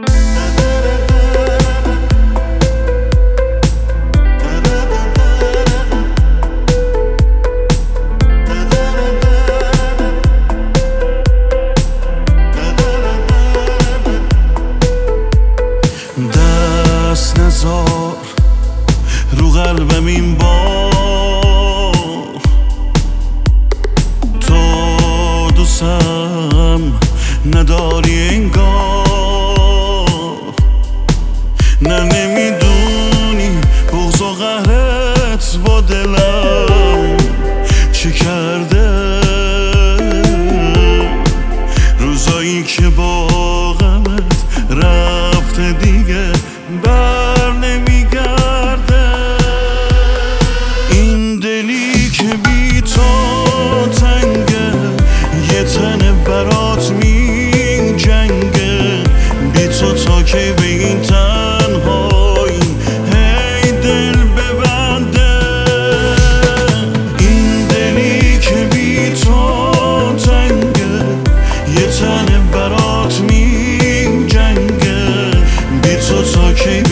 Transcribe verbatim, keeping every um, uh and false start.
دست نزار رو قلبم این بار، تو دوستم نداری انگار. نه نمیدونی بغض و قهرت با دلم چی کرده، روزایی که با غمت رفته دیگه بر نمیگرده. این دلی که بی تو تنگه، یه تنه برات می جنگه. بی تو تا کی به این تنهایی هی دل ببنده. این دلی که بی تو تنگه، یه تنه برات می جنگه. بی تو تا کی